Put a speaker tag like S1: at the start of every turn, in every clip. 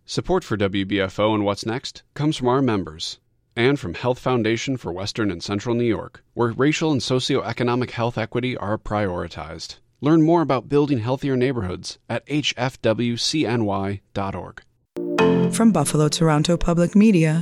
S1: Support for WBFO and What's Next comes from our members and from Health Foundation for Western and Central New York, where racial and socioeconomic health equity are prioritized. Learn more about building healthier neighborhoods at hfwcny.org.
S2: From Buffalo Toronto Public Media,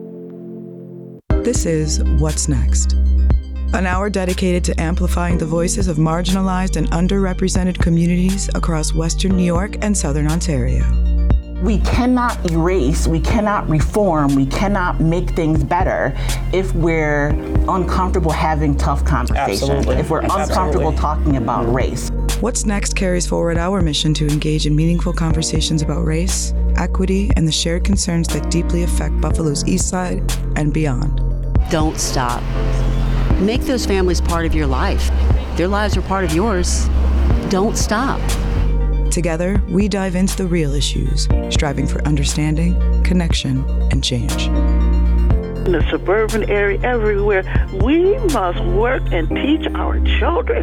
S2: this is What's Next, an hour dedicated to amplifying the voices of marginalized and underrepresented communities across Western New York and Southern Ontario.
S3: We cannot erase, we cannot reform, we cannot make things better if we're uncomfortable having tough conversations,
S4: Absolutely.
S3: if we're uncomfortable talking about race.
S2: What's Next carries forward our mission to engage in meaningful conversations about race, equity, and the shared concerns that deeply affect Buffalo's East Side and beyond.
S5: Don't stop. Make those families part of your life. Their lives are part of yours. Don't stop.
S2: Together, we dive into the real issues, striving for understanding, connection, and change.
S6: In the suburban area, everywhere, we must work and teach our children.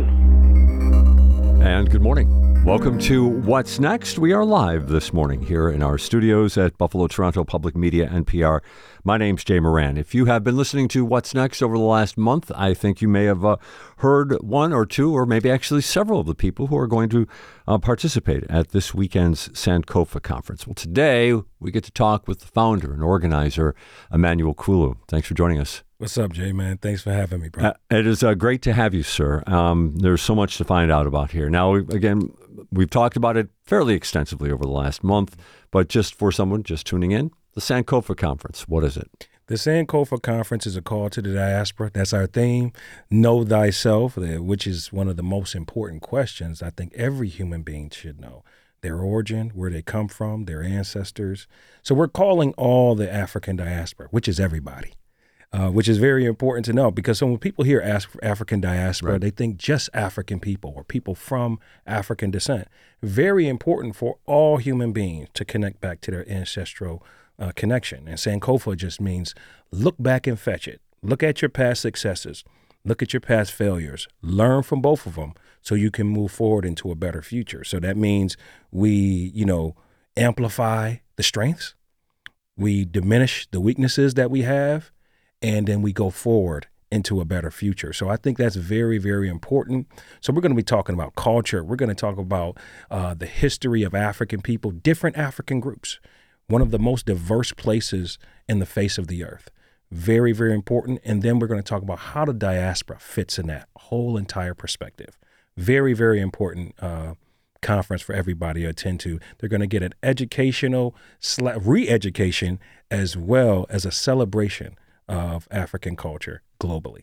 S7: And good morning. Welcome to What's Next. We are live this morning here in our studios at Buffalo Toronto Public Media, NPR. My name's Jay Moran. If you have been listening to What's Next over the last month, I think you may have heard one or two, or maybe actually several of the people who are going to participate at this weekend's Sankofa conference. Well, today we get to talk with the founder and organizer, Emmanuel Kulu. Thanks for joining us.
S4: What's up, Jay, man? Thanks for having me, bro.
S7: It is great to have you, sir. There's so much to find out about here. Now, again, we've talked about it fairly extensively over the last month, but just for someone just tuning in, the Sankofa Conference, what is it?
S4: The Sankofa Conference is a call to the diaspora. That's our theme, Know Thyself, which is one of the most important questions I think every human being should know. Their origin, where they come from, their ancestors. So we're calling all the African diaspora, which is everybody. Which is very important to know, because when people hear African diaspora, right, they think just African people or people from African descent. Very important for all human beings to connect back to their ancestral connection. And Sankofa just means look back and fetch it. Look at your past successes. Look at your past failures. Learn from both of them so you can move forward into a better future. So that means we, amplify the strengths. We diminish the weaknesses that we have. And then we go forward into a better future. So I think that's very, very important. So we're going to be talking about culture. We're going to talk about the history of African people, different African groups, one of the most diverse places in the face of the earth. Very, very important. And then we're going to talk about how the diaspora fits in that whole entire perspective. Very, very important conference for everybody to attend to. They're going to get an educational re-education as well as a celebration of African culture globally.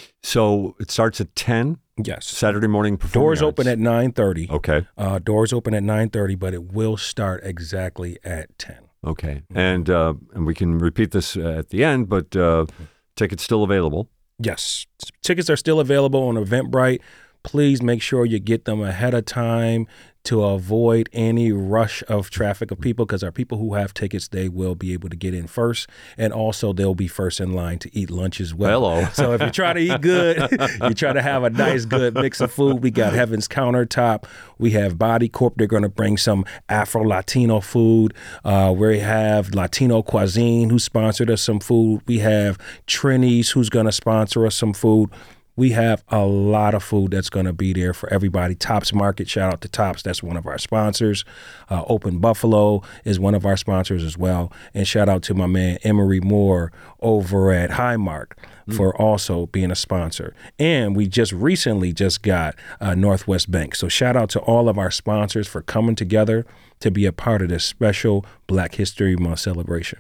S7: So it starts at 10?
S4: Yes.
S7: Saturday morning performing
S4: Doors
S7: arts.
S4: open at 9:30.
S7: Okay.
S4: Doors open at 9:30, but it will start exactly at 10.
S7: Okay. And we can repeat this at the end, but tickets still available.
S4: Yes. Tickets are still available on Eventbrite. Please make sure you get them ahead of time to avoid any rush of traffic of people, because our people who have tickets, they will be able to get in first. And also they'll be first in line to eat lunch as well.
S7: Hello.
S4: So if you try to eat good, you try to have a nice, good mix of food. We got Heaven's Countertop. We have Body Corp. They're going to bring some Afro-Latino food. We have Latino Cuisine, who sponsored us some food. We have Trini's, who's going to sponsor us some food. We have a lot of food that's going to be there for everybody. Tops Market, shout out to Tops. That's one of our sponsors. Open Buffalo is one of our sponsors as well. And shout out to my man, Emery Moore over at Highmark for also being a sponsor. And we just recently got Northwest Bank. So shout out to all of our sponsors for coming together to be a part of this special Black History Month celebration.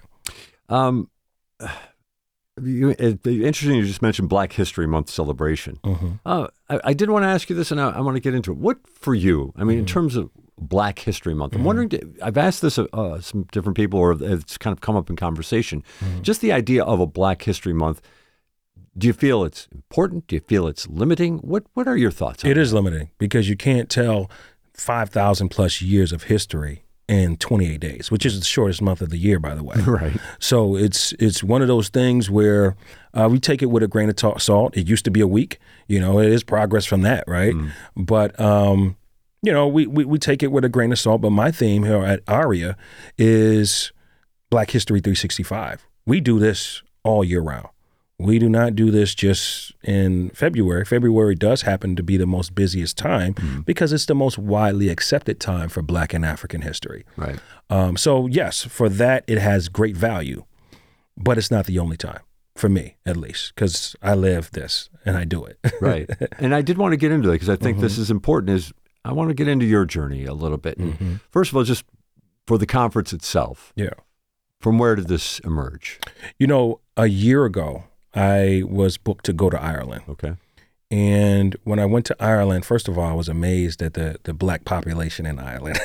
S7: Interesting you just mentioned Black History Month celebration.
S4: Mm-hmm.
S7: I did want to ask you this, and I want to get into it. What for you, I mean, in terms of Black History Month, I'm wondering, I've asked this some different people, or it's kind of come up in conversation, just the idea of a Black History Month. Do you feel it's important? Do you feel it's limiting? What are your thoughts on
S4: it? It is limiting, because you can't tell 5,000 plus years of history in 28 days, which is the shortest month of the year, by the way.
S7: Right. So
S4: it's one of those things where we take it with a grain of salt. It used to be a week, it is progress from that, right? But we take it with a grain of salt. But my theme here at ARIA is Black History 365. We do this all year round. We do not do this just in February. February does happen to be the most busiest time because it's the most widely accepted time for Black and African history.
S7: Right.
S4: So yes, for that, it has great value, but it's not the only time, for me at least, because I live this and I do it.
S7: Right. And I did want to get into that because I think this is important. Is I want to get into your journey a little bit. And first of all, just for the conference itself.
S4: Yeah.
S7: From where did this emerge?
S4: You know, a year ago, I was booked to go to Ireland.
S7: Okay.
S4: And when I went to Ireland, first of all, I was amazed at the Black population in Ireland.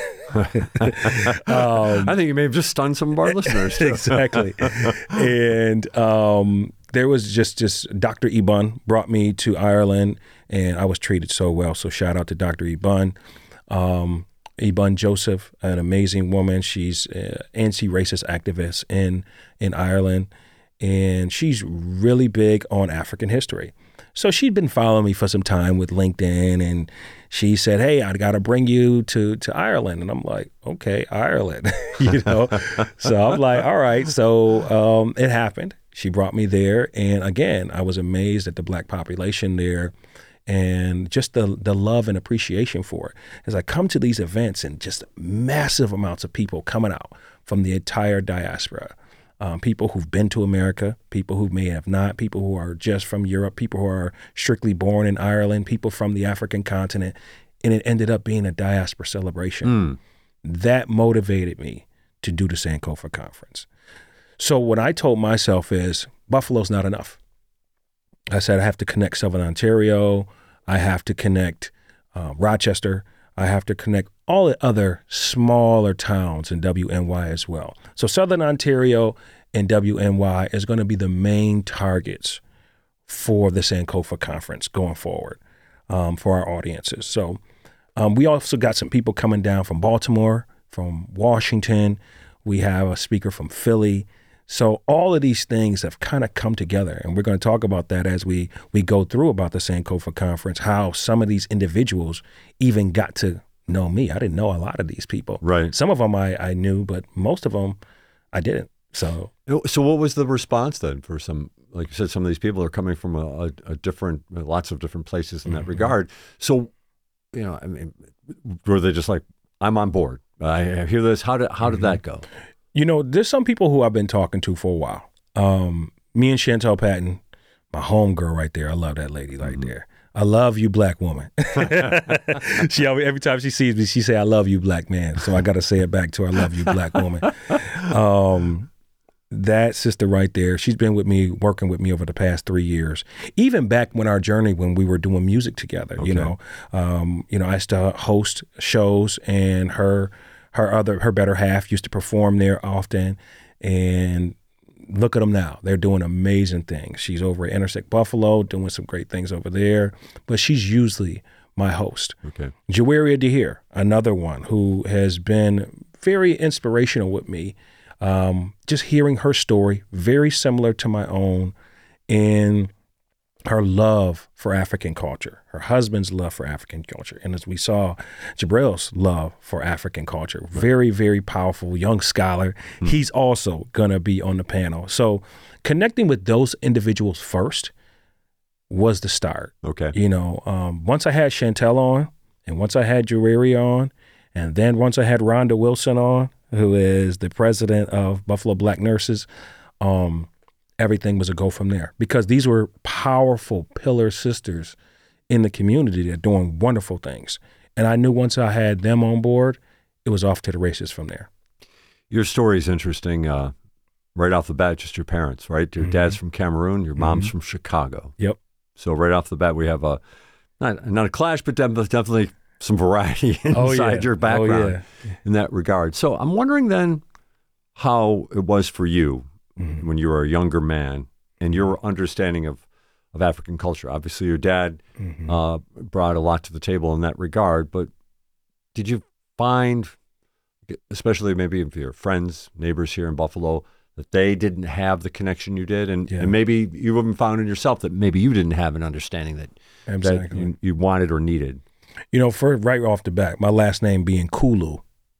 S7: I think you may have just stunned some of our listeners. Too.
S4: Exactly. And there was just Dr. Ibun brought me to Ireland, and I was treated so well. So shout out to Dr. Ibun. Ibun Joseph, an amazing woman. She's an anti-racist activist in Ireland, and she's really big on African history. So she'd been following me for some time with LinkedIn, and she said, "Hey, I got to bring you to Ireland." And I'm like, "Okay, Ireland," you know? So I'm like, all right. So it happened. She brought me there. And again, I was amazed at the Black population there and just the love and appreciation for it. As I come to these events and just massive amounts of people coming out from the entire diaspora. People who've been to America, people who may have not, people who are just from Europe, people who are strictly born in Ireland, people from the African continent, and it ended up being a diaspora celebration. That motivated me to do the Sankofa Conference. So what I told myself is, Buffalo's not enough. I said I have to connect Southern Ontario, I have to connect Rochester, I have to connect all the other smaller towns in WNY as well. So Southern Ontario and WNY is going to be the main targets for the Sankofa Conference going forward for our audiences. So we also got some people coming down from Baltimore, from Washington. We have a speaker from Philly. So all of these things have kind of come together, and we're going to talk about that as we go through about the Sankofa Conference, how some of these individuals even got to know me. I didn't know a lot of these people.
S7: Right.
S4: Some of them I knew, but most of them I didn't. So
S7: what was the response then for some, like you said, some of these people are coming from a different, lots of different places in that regard. So, you know, I mean, were they just like, I'm on board. I hear this. How did that go?
S4: You know, there's some people who I've been talking to for a while. Me and Chantel Patton, my homegirl right there. I love that lady right there. I love you, Black woman. She always, every time she sees me, she say, "I love you, Black man." So I got to say it back to her. I love you, Black woman. That sister right there, she's been with me, working with me over the past 3 years. Even back when our journey, when we were doing music together, you know, I used to host shows, and her better half used to perform there often. And look at them now. They're doing amazing things. She's over at Intersect Buffalo doing some great things over there, but she's usually my host.
S7: Okay.
S4: Jawaria Dahir, another one who has been very inspirational with me. Just hearing her story, very similar to my own, in her love for African culture, her husband's love for African culture. And as we saw, Jabril's love for African culture, very, very powerful young scholar. He's also going to be on the panel. So connecting with those individuals first was the start.
S7: Okay.
S4: You know, once I had Chantel on, and once I had Jawaria on, and then once I had Rhonda Wilson on, who is the president of Buffalo Black Nurses, everything was a go from there, because these were powerful pillar sisters in the community that are doing wonderful things. And I knew once I had them on board, it was off to the races from there.
S7: Your story is interesting right off the bat, just your parents, right? Your dad's from Cameroon, your mom's from Chicago.
S4: Yep.
S7: So right off the bat, we have not a clash, but definitely some variety inside your background in that regard. So I'm wondering then how it was for you when you were a younger man and your understanding of African culture. Obviously, your dad brought a lot to the table in that regard, but did you find, especially maybe if your friends, neighbors here in Buffalo, that they didn't have the connection you did? And maybe you even found in yourself that maybe you didn't have an understanding that you wanted or needed?
S4: You know, right off the bat, my last name being Kulu,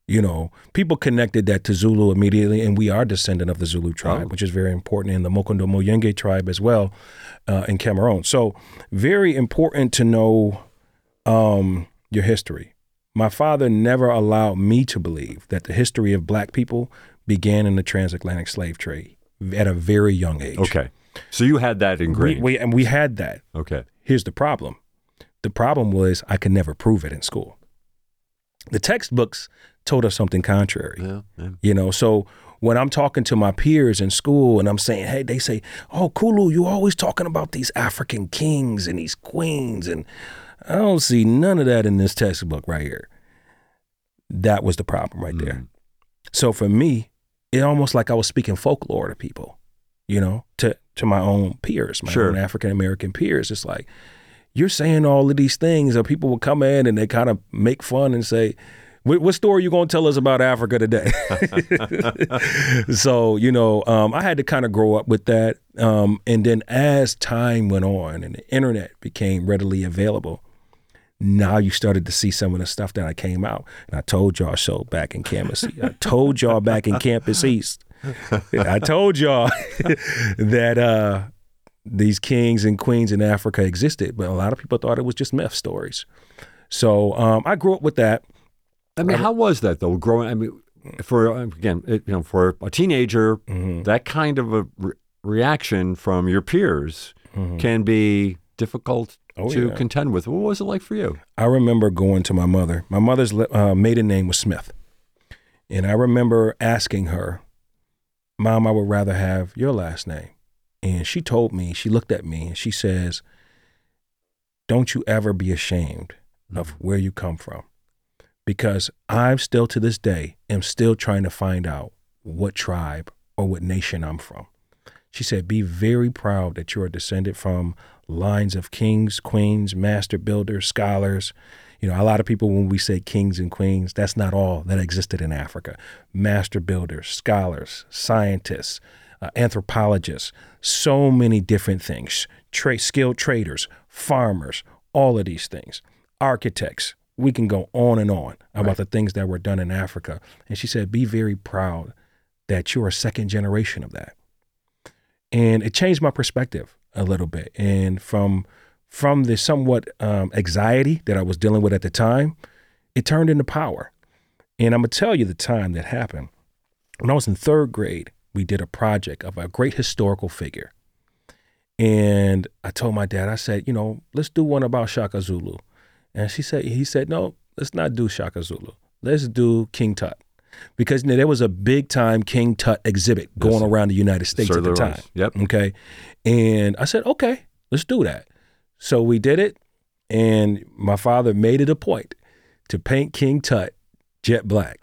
S4: People connected that to Zulu immediately, and we are descendant of the Zulu tribe, which is very important, in the Mokondo Moyenge tribe as well in Cameroon. So very important to know your history. My father never allowed me to believe that the history of black people began in the transatlantic slave trade at a very young age.
S7: Okay. So you had that ingrained.
S4: We had that.
S7: Okay.
S4: Here's the problem. The problem was I could never prove it in school. The textbooks told us something contrary.
S7: Yeah.
S4: So when I'm talking to my peers in school and I'm saying, hey, they say, oh, Kulu, you always talking about these African kings and these queens. And I don't see none of that in this textbook right here. That was the problem right there. So for me, it almost like I was speaking folklore to people, to my own peers, my own African-American peers. It's like, you're saying all of these things, or people will come in and they kind of make fun and say, what story are you going to tell us about Africa today? So, I had to kind of grow up with that. And then as time went on and the internet became readily available, now you started to see some of the stuff that I came out. And I told y'all so back in Campus East. I told y'all back in Campus East. I told y'all that these kings and queens in Africa existed, but a lot of people thought it was just myth stories. So I grew up with that.
S7: I mean, how was that though? For a teenager, that kind of a reaction from your peers can be difficult to contend with. What was it like for you? I
S4: remember going to my mother. My mother's maiden name was Smith. And I remember asking her, Mom, I would rather have your last name. And she told me, she looked at me and she says, don't you ever be ashamed of where you come from. Because I'm still to this day am still trying to find out what tribe or what nation I'm from. She said, be very proud that you're descended from lines of kings, queens, master builders, scholars. A lot of people, when we say kings and queens, that's not all that existed in Africa. Master builders, scholars, scientists, anthropologists, so many different things, skilled traders, farmers, all of these things, architects. We can go on and on about the things that were done in Africa. And she said, be very proud that you're a second generation of that. And it changed my perspective a little bit. And from the somewhat anxiety that I was dealing with at the time, it turned into power. And I'm going to tell you the time that happened. When I was in third grade, we did a project of a great historical figure. And I told my dad, I said, let's do one about Shaka Zulu. And he said, no, let's not do Shaka Zulu. Let's do King Tut. Because there was a big time King Tut exhibit going around the United States at the time.
S7: Yep.
S4: Okay. And I said, okay, let's do that. So we did it. And my father made it a point to paint King Tut jet black.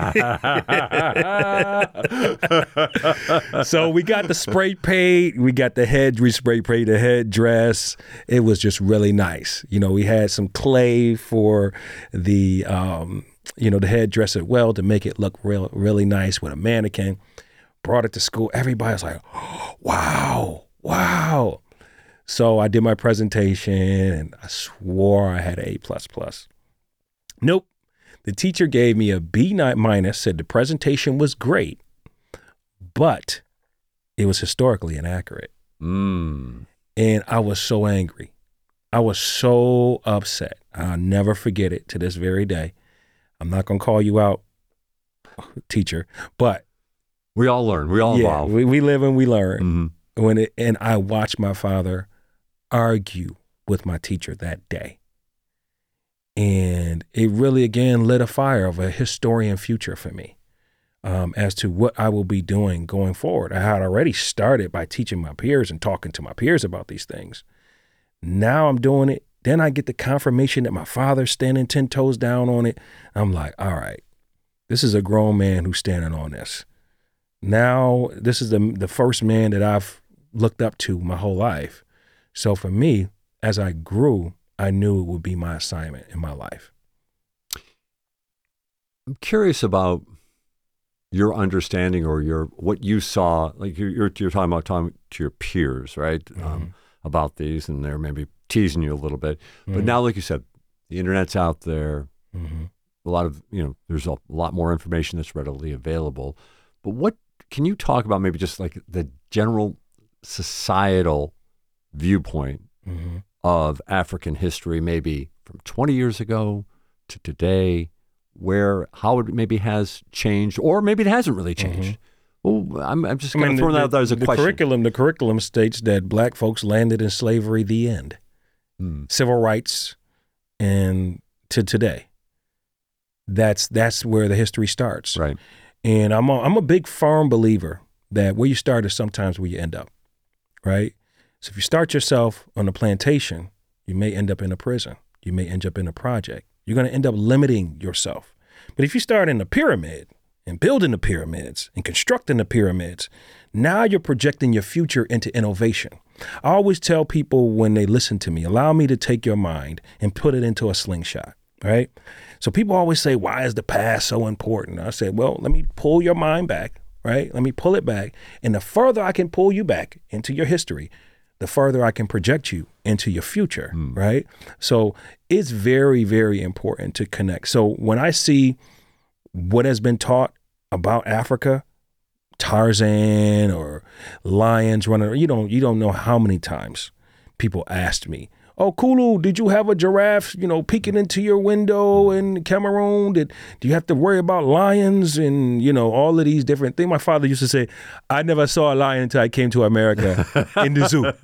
S4: So we got the spray paint, we got the head, we spray paint the head dress. It was just really nice. We had some clay for the, the headdress as well to make it look really nice with a mannequin. Brought it to school. Everybody was like, oh, wow. So I did my presentation and I swore I had an A++. Nope. The teacher gave me a B minus, said the presentation was great, but it was historically inaccurate. And I was so angry. I was so upset. I'll never forget it to this very day. I'm not going to call you out, teacher, but
S7: we all learn. We all evolve.
S4: We live and we learn. And I watched my father argue with my teacher that day. And it really, again, lit a fire of a historian future for me as to what I will be doing going forward. I had already started by teaching my peers and talking to my peers about these things. Now I'm doing it. Then I get the confirmation that my father's standing 10 toes down on it. I'm like, all right, this is a grown man who's standing on this. Now, this is the first man that I've looked up to my whole life. So for me, as I grew, I knew it would be my assignment in my life.
S7: I'm curious about your understanding or what you saw. Like you're talking to your peers, right? About these, and they're maybe teasing you a little bit. But now, like you said, the internet's out there. a lot of, there's a lot more information that's readily available. But what can you talk about maybe just like the general societal viewpoint of African history, maybe from 20 years ago to today, how it maybe has changed, or maybe it hasn't really changed? Well, I'm just going to throw that out there as a question.
S4: The curriculum states that black folks landed in slavery, the end. Civil rights, and to today. That's where the history starts.
S7: Right.
S4: And I'm a big firm believer that where you start is sometimes where you end up, right? So if you start yourself on a plantation, you may end up in a prison. You may end up in a project. You're going to end up limiting yourself. But if you start in the pyramid and building the pyramids and constructing the pyramids, now you're projecting your future into innovation. I always tell people when they listen to me, allow me to take your mind and put it into a slingshot, right? So people always say, why is the past so important? I say, well, let me pull your mind back, right? Let me pull it back. And the further I can pull you back into your history, the further I can project you into your future, right? So it's very, very important to connect. So when I see what has been taught about Africa, Tarzan or lions running, you don't know how many times people asked me, oh, Kulu, did you have a giraffe, peeking into your window in Cameroon? Do you have to worry about lions and, all of these different things? My father used to say, I never saw a lion until I came to America in the zoo.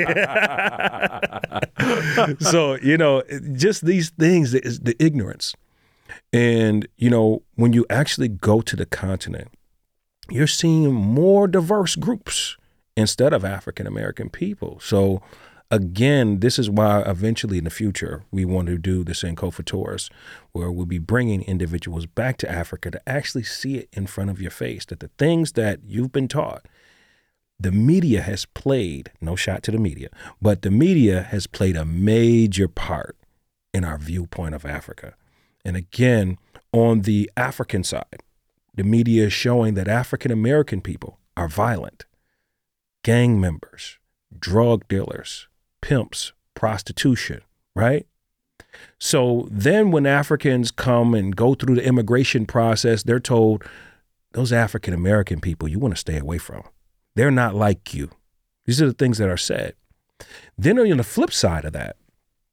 S4: So, just these things, the ignorance. And, when you actually go to the continent, you're seeing more diverse groups instead of African-American people. So, again, this is why eventually in the future, we want to do the Sankofa tours, where we'll be bringing individuals back to Africa to actually see it in front of your face, that the things that you've been taught, the media has played, no shot to the media, but the media has played a major part in our viewpoint of Africa. And again, on the African side, the media is showing that African-American people are violent, gang members, drug dealers, pimps, prostitution, right? So then when Africans come and go through the immigration process, they're told, those African-American people you want to stay away from. They're not like you. These are the things that are said. Then on the flip side of that,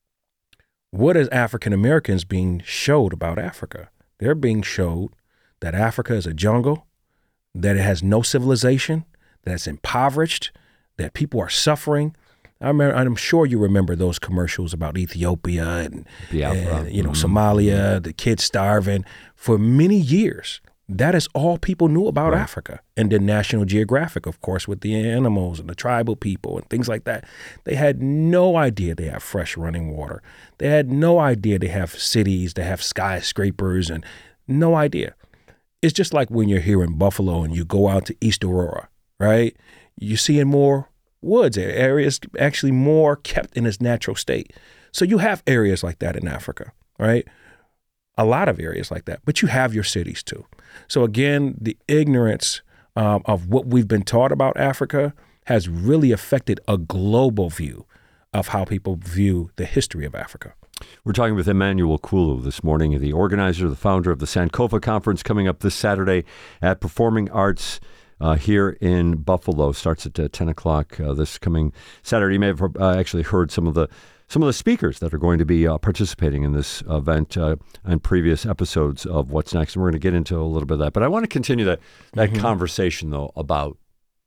S4: what is African-Americans being showed about Africa? They're being showed that Africa is a jungle, that it has no civilization, that it's impoverished, that people are suffering. I'm sure you remember those commercials about Ethiopia and Somalia, the kids starving. For many years, that is all people knew about Africa. And then National Geographic, of course, with the animals and the tribal people and things like that. They had no idea they have fresh running water. They had no idea they have cities, they have skyscrapers, and no idea. It's just like when you're here in Buffalo and you go out to East Aurora, right? You're seeing more woods, areas actually more kept in its natural state. So you have areas like that in Africa, right? A lot of areas like that, but you have your cities too. So again, the ignorance of what we've been taught about Africa has really affected a global view of how people view the history of Africa.
S7: We're talking with Emmanuel Kulu this morning, the organizer, the founder of the Sankofa Conference, coming up this Saturday at Performing Arts here in Buffalo. Starts at 10 o'clock this coming Saturday. You may have actually heard some of the speakers that are going to be participating in this event and previous episodes of What's Next. And we're going to get into a little bit of that. But I want to continue that conversation, though, about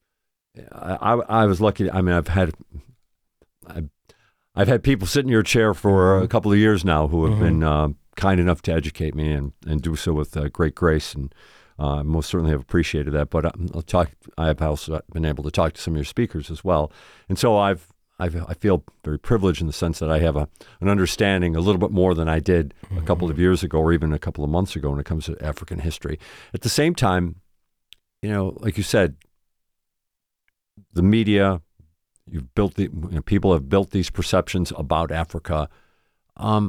S7: I was lucky. I mean, I've had people sit in your chair for a couple of years now who have been kind enough to educate me and do so with great grace, and most certainly have appreciated that. But I have also been able to talk to some of your speakers as well, and so I feel very privileged in the sense that I have an understanding a little bit more than I did a couple of years ago or even a couple of months ago when it comes to African history. At the same time, like you said, the media. People have built these perceptions about Africa. I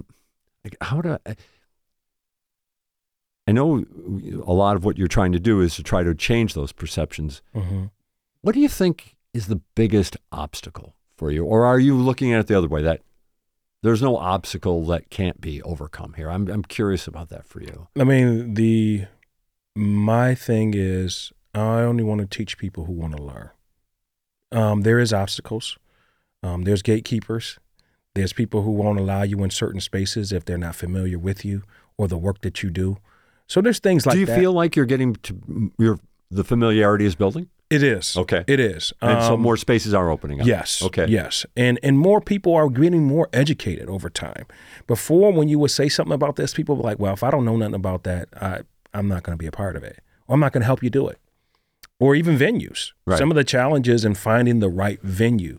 S7: know a lot of what you're trying to do is to try to change those perceptions. What do you think is the biggest obstacle for you? Or are you looking at it the other way, that there's no obstacle that can't be overcome here. I'm curious about that for you.
S4: I mean, my thing is I only want to teach people who want to learn. There is obstacles. There's gatekeepers. There's people who won't allow you in certain spaces if they're not familiar with you or the work that you do. So there's things like that.
S7: Do you feel like you're getting to the familiarity is building?
S4: It is.
S7: Okay.
S4: It is.
S7: And so more spaces are opening up.
S4: Yes.
S7: Okay.
S4: Yes. And more people are getting more educated over time. Before, when you would say something about this, people were like, well, if I don't know nothing about that, I'm not going to be a part of it. Or I'm not going to help you do it. Or even venues.
S7: Right.
S4: Some of the challenges in finding the right venue.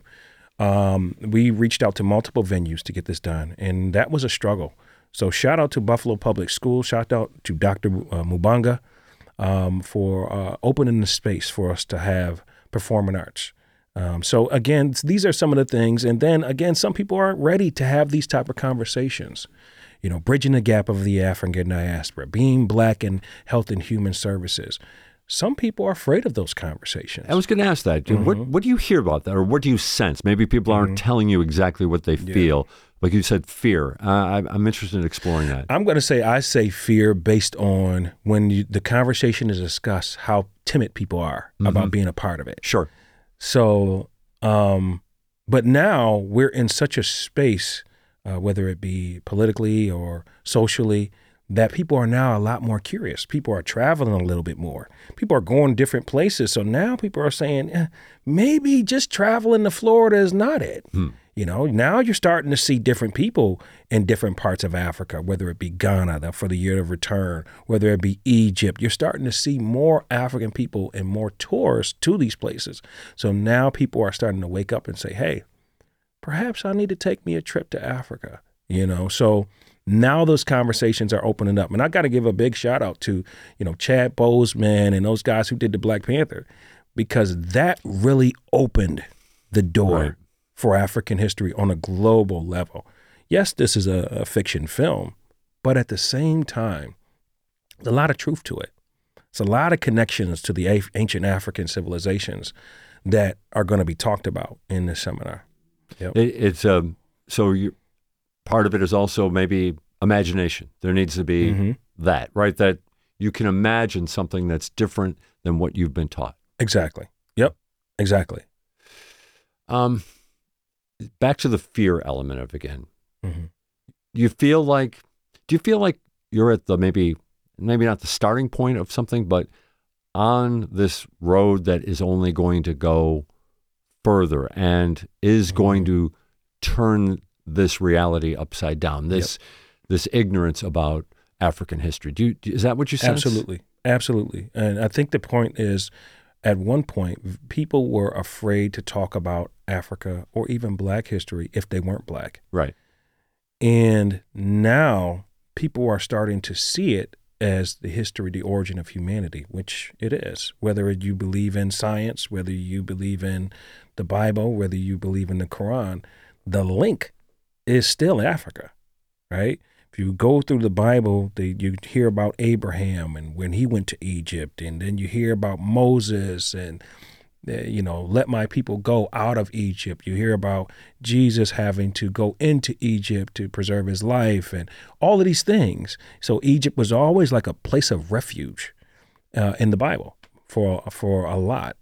S4: We reached out to multiple venues to get this done, and that was a struggle. So shout out to Buffalo Public Schools. Shout out to Dr. Mubanga for opening the space for us to have performing arts. So again, these are some of the things. And then again, some people aren't ready to have these type of conversations. You know, bridging the gap of the African diaspora, being Black in health and human services. Some people are afraid of those conversations.
S7: I was going to ask that. What do you hear about that, or what do you sense? Maybe people aren't telling you exactly what they feel. Like you said, fear. I'm interested in exploring that.
S4: I'm going to say I say fear based on when the conversation is discussed, how timid people are about being a part of it.
S7: Sure.
S4: So, but now we're in such a space, whether it be politically or socially, that people are now a lot more curious. People are traveling a little bit more. People are going different places. So now people are saying, maybe just traveling to Florida is not it. You know, now you're starting to see different people in different parts of Africa, whether it be Ghana for the year of return, whether it be Egypt. You're starting to see more African people and more tourists to these places. So now people are starting to wake up and say, hey, perhaps I need to take me a trip to Africa, you know? So now those conversations are opening up. And I got to give a big shout out to, you know, Chad Boseman and those guys who did the Black Panther, because that really opened the door for African history on a global level. Yes, this is a fiction film, but at the same time, there's a lot of truth to it. It's a lot of connections to the ancient African civilizations that are going to be talked about in this seminar. Yep.
S7: Part of it is also maybe imagination. There needs to be that, right? That you can imagine something that's different than what you've been taught. Exactly.
S4: Yep. Exactly.
S7: Back to the fear element of it again.
S4: Mm-hmm.
S7: Do you feel like you're at the maybe not the starting point of something, but on this road that is only going to go further and is going to turn this reality upside down, this ignorance about African history. Is that what you sense?
S4: Absolutely. And I think the point is, at one point, people were afraid to talk about Africa or even Black history if they weren't Black.
S7: Right.
S4: And now people are starting to see it as the history, the origin of humanity, which it is. Whether you believe in science, whether you believe in the Bible, whether you believe in the Quran, the link is still Africa, right? If you go through the Bible, you hear about Abraham and when he went to Egypt, and then you hear about Moses and, let my people go out of Egypt. You hear about Jesus having to go into Egypt to preserve his life and all of these things. So Egypt was always like a place of refuge in the Bible for a lot.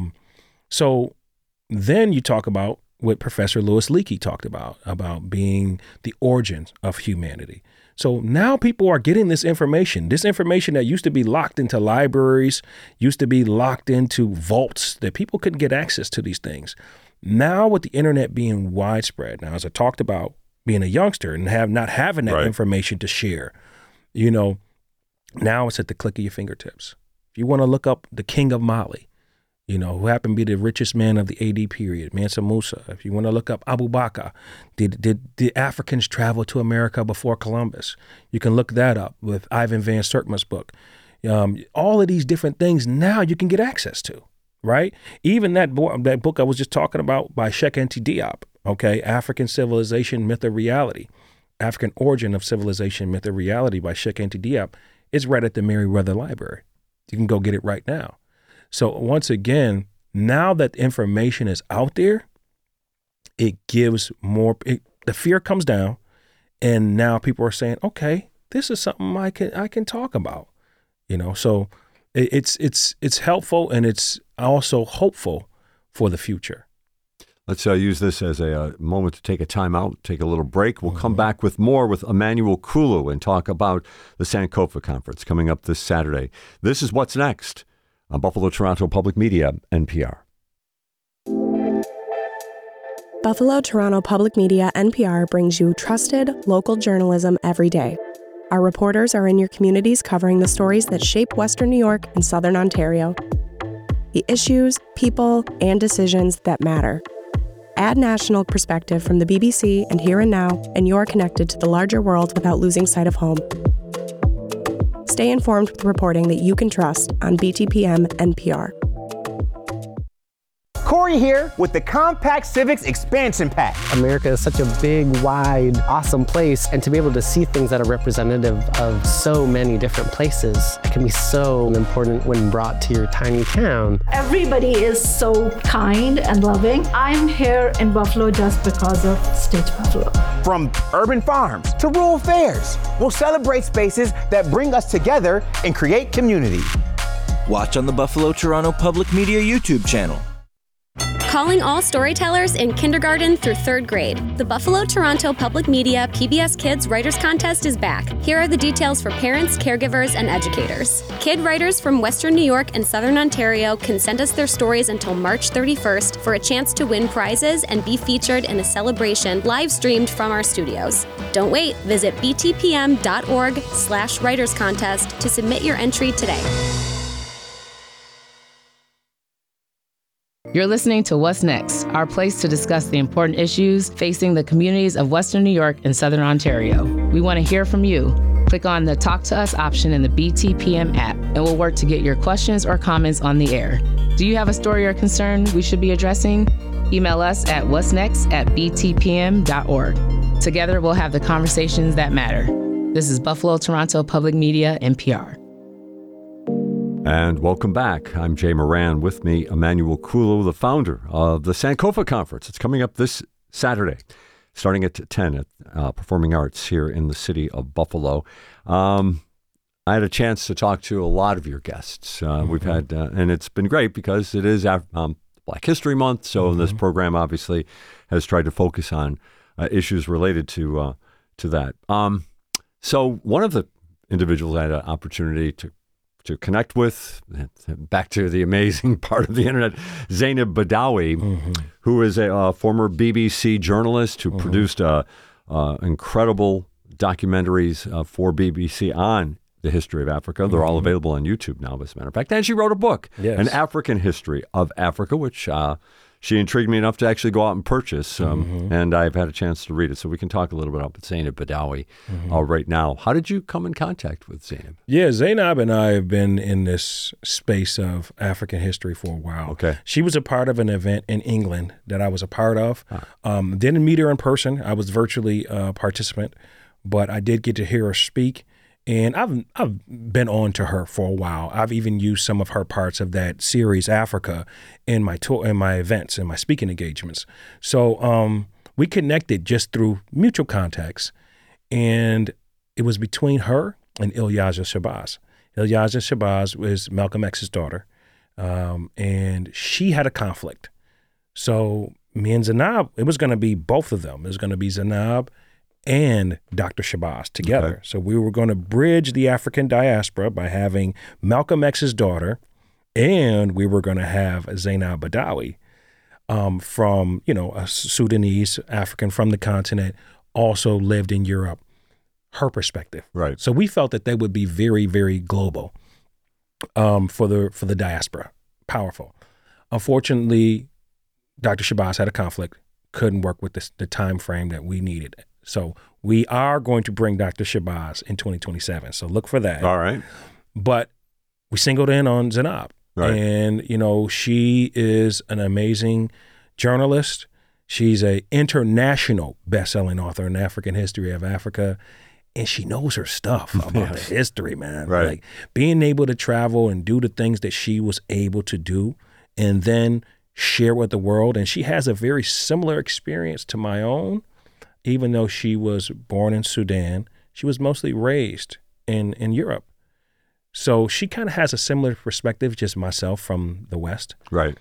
S4: So then you talk about what Professor Louis Leakey talked about being the origins of humanity. So now people are getting this information that used to be locked into libraries, used to be locked into vaults, that people couldn't get access to these things. Now with the internet being widespread, now as I talked about being a youngster and not having that information to share, now it's at the click of your fingertips. If you want to look up the King of Mali, who happened to be the richest man of the AD period, Mansa Musa. If you want to look up Abu Bakr, did Africans travel to America before Columbus? You can look that up with Ivan Van Sertima's book. All of these different things now you can get access to, right? Even that book I was just talking about by Cheikh Anta Diop, okay, African Civilization, Myth or Reality, African Origin of Civilization, Myth or Reality by Cheikh Anta Diop, is right at the Merriweather Library. You can go get it right now. So once again, now that information is out there, it gives more, the fear comes down, and now people are saying, okay, this is something I can talk about, so it's helpful, and it's also hopeful for the future.
S7: Let's use this as a moment to take a time out, take a little break. We'll come back with more with Emmanuel Kulu and talk about the Sankofa Conference coming up this Saturday. This is What's Next on Buffalo Toronto Public Media, NPR.
S8: Buffalo Toronto Public Media, NPR brings you trusted local journalism every day. Our reporters are in your communities covering the stories that shape Western New York and Southern Ontario. The issues, people, and decisions that matter. Add national perspective from the BBC and Here and Now, and you're connected to the larger world without losing sight of home. Stay informed with reporting that you can trust on BTPM NPR.
S9: Corey here with the Compact Civics Expansion Pack.
S10: America is such a big, wide, awesome place, and to be able to see things that are representative of so many different places can be so important when brought to your tiny town.
S11: Everybody is so kind and loving. I'm here in Buffalo just because of Stitch Buffalo.
S9: From urban farms to rural fairs, we'll celebrate spaces that bring us together and create community.
S12: Watch on the Buffalo Toronto Public Media YouTube channel.
S13: Calling all storytellers in kindergarten through 3rd grade. The Buffalo Toronto Public Media PBS Kids Writers Contest is back. Here are the details for parents, caregivers, and educators. Kid writers from Western New York and Southern Ontario can send us their stories until March 31st for a chance to win prizes and be featured in a celebration live streamed from our studios. Don't wait. Visit btpm.org/writers contest to submit your entry today.
S14: You're listening to What's Next, our place to discuss the important issues facing the communities of Western New York and Southern Ontario. We want to hear from you. Click on the Talk to Us option in the BTPM app, and we'll work to get your questions or comments on the air. Do you have a story or concern we should be addressing? Email us at whatsnext@btpm.org. Together, we'll have the conversations that matter. This is Buffalo Toronto Public Media, NPR.
S7: And welcome back. I'm Jay Moran. With me, Emmanuel Kulu, the founder of the Sankofa Conference. It's coming up this Saturday, starting at 10 at Performing Arts here in the city of Buffalo. I had a chance to talk to a lot of your guests. We've had, and it's been great because it is Black History Month. So this program obviously has tried to focus on issues related to that. So one of the individuals I had an opportunity to connect with, back to the amazing part of the internet, Zainab Badawi, who is a former BBC journalist who produced incredible documentaries for BBC on the history of Africa. They're all available on YouTube now, as a matter of fact. And she wrote a book, An African History of Africa, which she intrigued me enough to actually go out and purchase, and I've had a chance to read it. So we can talk a little bit about Zainab Badawi right now. How did you come in contact with Zainab? Yeah, Zainab and I have been in this space of African history for a while. Okay. She was a part of an event in England that I was a part of. Didn't meet her in person. I was virtually a participant, but I did get to hear her speak. And I've been on to her for a while. I've even used some of her parts of that series, Africa, in my tour, in my events, in my speaking engagements. So we connected just through mutual contacts, and it was between her and Ilyasah Shabazz. Ilyasah Shabazz was Malcolm X's daughter, and she had a conflict. So me and Zainab, it was going to be both of them. It was going to be Zainab and Dr. Shabazz together. Okay. So we were going to bridge the African diaspora by having Malcolm X's daughter, and we were going to have Zainab Badawi from, a Sudanese African from the continent, also lived in Europe, her perspective. Right. So we felt that they would be very, very global for the diaspora, powerful. Unfortunately, Dr. Shabazz had a conflict, couldn't work with the time frame that we needed. So we are going to bring Dr. Shabazz in 2027. So look for that. All right. But we singled in on Zainab. Right. And, she is an amazing journalist. She's an international best-selling author in African history of Africa. And she knows her stuff about the history, man. Right. Like being able to travel and do the things that she was able to do and then share with the world. And she has a very similar experience to my own.
S4: even though she was born in Sudan, she was mostly raised in Europe. So she kind of has a similar perspective, just myself from the West.
S7: Right.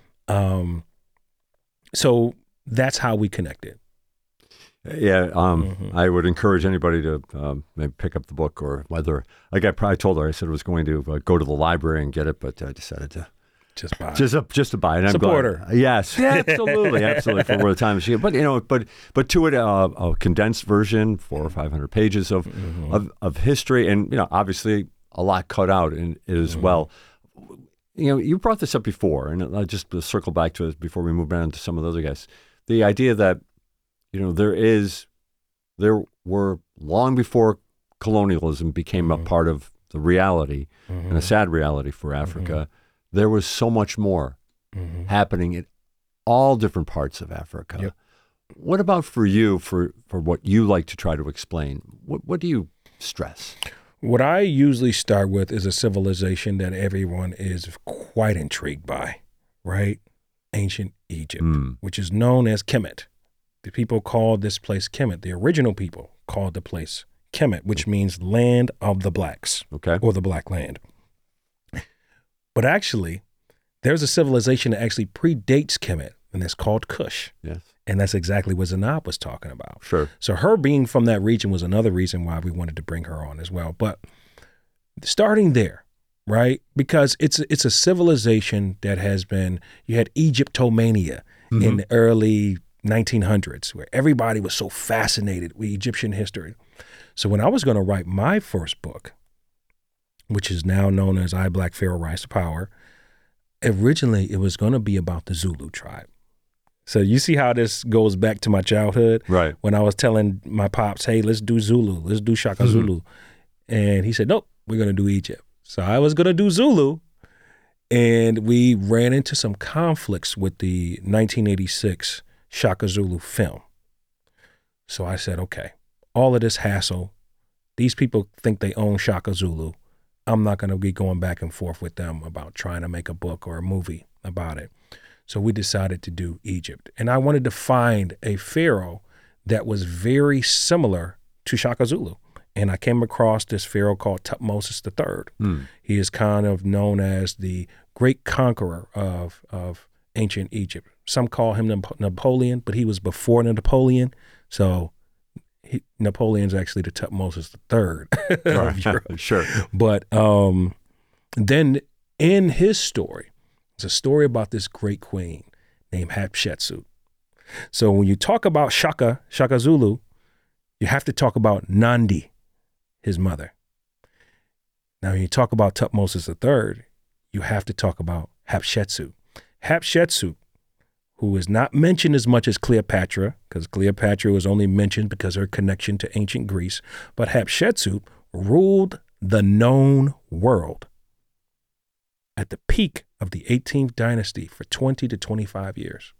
S4: So that's how we connected.
S7: Yeah, I would encourage anybody to maybe pick up the book, or whether, like I probably told her, I said I was going to go to the library and get it, but I decided to
S4: just buy it.
S7: Just to buy it. And
S4: support
S7: I'm
S4: her.
S7: Yes, absolutely, absolutely, for the time she. But but to it, a condensed version, 400 or 500 pages of history, and obviously a lot cut out in it as well. You brought this up before, and I'll just circle back to it before we move on to some of the other guys. The idea that there were, long before colonialism became a part of the reality, and a sad reality for Africa, there was so much more happening in all different parts of Africa.
S4: Yep.
S7: What about for you, for what you like to try to explain? What do you stress?
S4: What I usually start with is a civilization that everyone is quite intrigued by, right? Ancient Egypt, which is known as Kemet. The people called this place Kemet. The original people called the place Kemet, which means land of the blacks, or the black land. But actually, there's a civilization that actually predates Kemet, and it's called Kush.
S7: Yes.
S4: And that's exactly what Zainab was talking about.
S7: Sure.
S4: So her being from that region was another reason why we wanted to bring her on as well. But starting there, right? Because it's a civilization that has been, you had Egyptomania in the early 1900s, where everybody was so fascinated with Egyptian history. So when I was going to write my first book, which is now known as I, Black Pharaoh, Rise to Power, originally it was going to be about the Zulu tribe. So you see how this goes back to my childhood?
S7: Right.
S4: When I was telling my pops, hey, let's do Zulu, let's do Shaka Zulu. And he said, nope, we're going to do Egypt. So I was going to do Zulu. And we ran into some conflicts with the 1986 Shaka Zulu film. So I said, okay, all of this hassle, these people think they own Shaka Zulu. I'm not going to be going back and forth with them about trying to make a book or a movie about it. So we decided to do Egypt. And I wanted to find a pharaoh that was very similar to Shaka Zulu. And I came across this pharaoh called Thutmose III. He is kind of known as the great conqueror of ancient Egypt. Some call him Napoleon, but he was before Napoleon. So Napoleon's actually the Thutmose III of Europe.
S7: Sure.
S4: But then in his story, it's a story about this great queen named Hatshepsut. So when you talk about Shaka Zulu, you have to talk about Nandi, his mother. Now, when you talk about Thutmose III, you have to talk about Hatshepsut. Hatshepsut, who is not mentioned as much as Cleopatra, because Cleopatra was only mentioned because of her connection to ancient Greece, but Hatshepsut ruled the known world at the peak of the 18th dynasty for 20 to 25 years.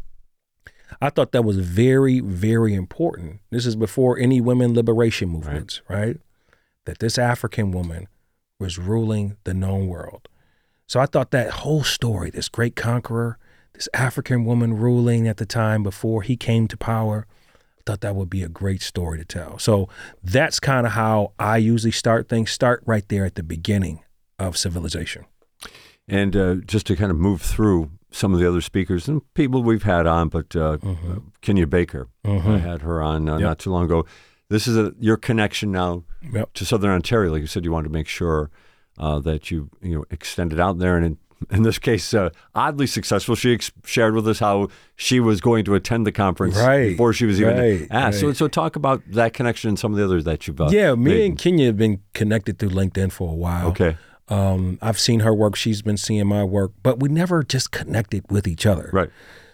S4: I thought that was very, very important. This is before any women liberation movements, right? That this African woman was ruling the known world. So I thought that whole story, this great conqueror, this African woman ruling at the time before he came to power, I thought that would be a great story to tell. So that's kind of how I usually start things, start right there at the beginning of civilization.
S7: And just to kind of move through some of the other speakers and people we've had on, but Kenya Baker, I had her on not too long ago. This is your connection now to Southern Ontario. Like you said, you wanted to make sure that you extended out there, and in this case, oddly successful. She shared with us how she was going to attend the conference before she was even asked. So talk about that connection and some of the others that you've
S4: me and Kenya have been connected through LinkedIn for a while.
S7: Okay.
S4: I've seen her work. She's been seeing my work, but we never just connected with each other.
S7: Right.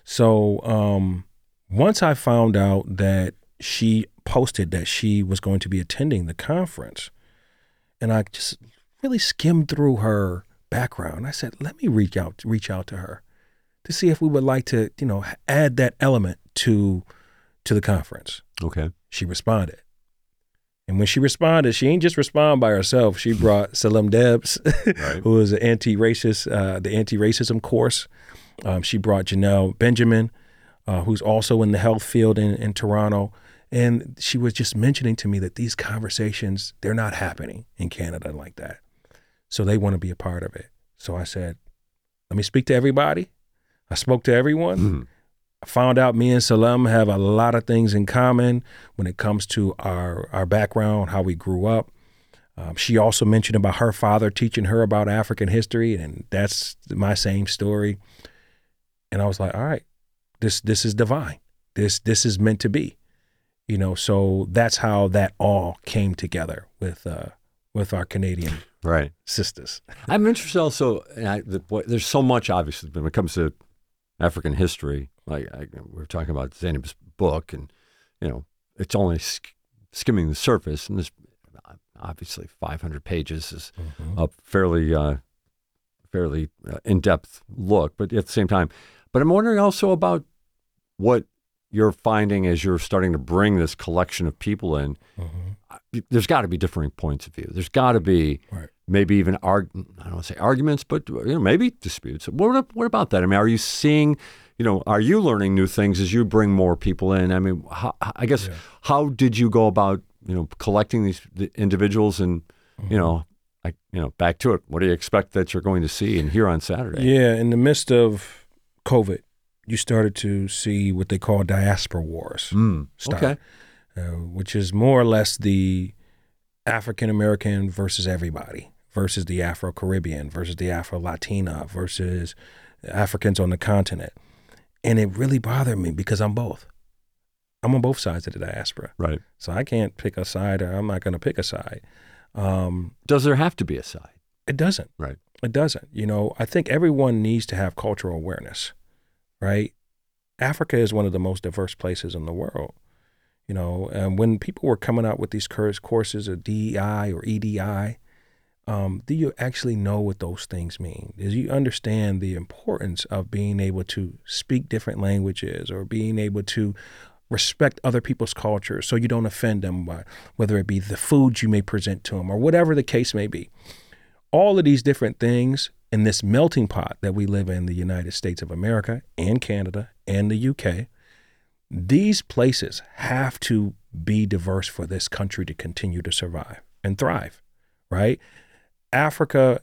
S4: So once I found out that she posted that she was going to be attending the conference, and I just really skimmed through her background, I said, let me reach out to her to see if we would like to, add that element to the conference.
S7: Okay.
S4: She responded. And when she responded, she ain't just respond by herself. She brought Salim Debs, who is an the anti-racism course. She brought Janelle Benjamin, who's also in the health field in Toronto. And she was just mentioning to me that these conversations, they're not happening in Canada like that. So they want to be a part of it. So I said, let me speak to everybody. I spoke to everyone. Mm-hmm. I found out me and Salem have a lot of things in common when it comes to our background, how we grew up. She also mentioned about her father teaching her about African history, and that's my same story. And I was like, all right, this is divine. This is meant to be, So that's how that all came together with our Canadian sisters.
S7: I'm interested also. There's so much obviously when it comes to African history. We're talking about Zainab's book, and it's only skimming the surface, and there's obviously 500 pages is a fairly in-depth look, but at the same time. But I'm wondering also about what you're finding as you're starting to bring this collection of people in. Mm-hmm. There's got to be differing points of view. There's got to be maybe even I don't want to say arguments, but maybe disputes. What about that? I mean, are you seeing? Are you learning new things as you bring more people in? I mean, how did you go about collecting the individuals and back to it? What do you expect that you're going to see and hear on Saturday?
S4: Yeah, in the midst of COVID, you started to see what they call diaspora wars start, which is more or less the African American versus everybody, versus the Afro-Caribbean, versus the Afro-Latina, versus Africans on the continent. And it really bothered me because I'm both. I'm on both sides of the diaspora.
S7: Right.
S4: So I can't pick a side, or I'm not going to pick a side.
S7: Does there have to be a side?
S4: It doesn't.
S7: Right.
S4: It doesn't. I think everyone needs to have cultural awareness, right? Africa is one of the most diverse places in the world. And when people were coming out with these courses of DEI or EDI, do you actually know what those things mean? Do you understand the importance of being able to speak different languages or being able to respect other people's cultures so you don't offend them, by whether it be the foods you may present to them or whatever the case may be? All of these different things in this melting pot that we live in, the United States of America and Canada and the UK, these places have to be diverse for this country to continue to survive and thrive, right? Africa,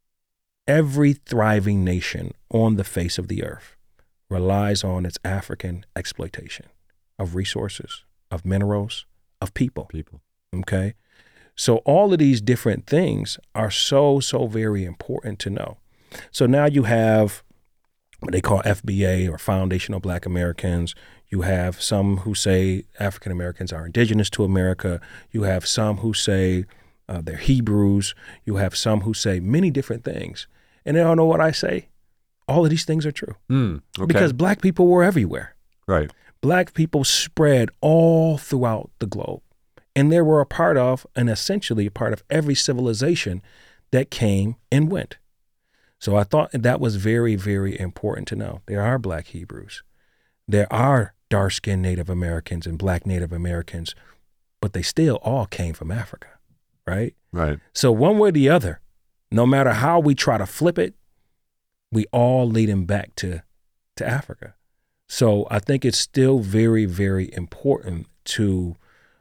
S4: every thriving nation on the face of the earth relies on its African exploitation of resources, of minerals, of people. Okay? So all of these different things are so very important to know. So now you have what they call FBA or Foundational Black Americans. You have some who say African Americans are indigenous to America. You have some who say they're Hebrews. You have some who say many different things. And they all know what I say. All of these things are true.
S7: Okay.
S4: Because Black people were everywhere.
S7: Right.
S4: Black people spread all throughout the globe. And they were a part of, and essentially a part of every civilization that came and went. So I thought that was very, very important to know. There are Black Hebrews. There are dark-skinned Native Americans and Black Native Americans, but they still all came from Africa, right?
S7: Right.
S4: So one way or the other, no matter how we try to flip it, we all lead them back to Africa. So I think it's still very, very important to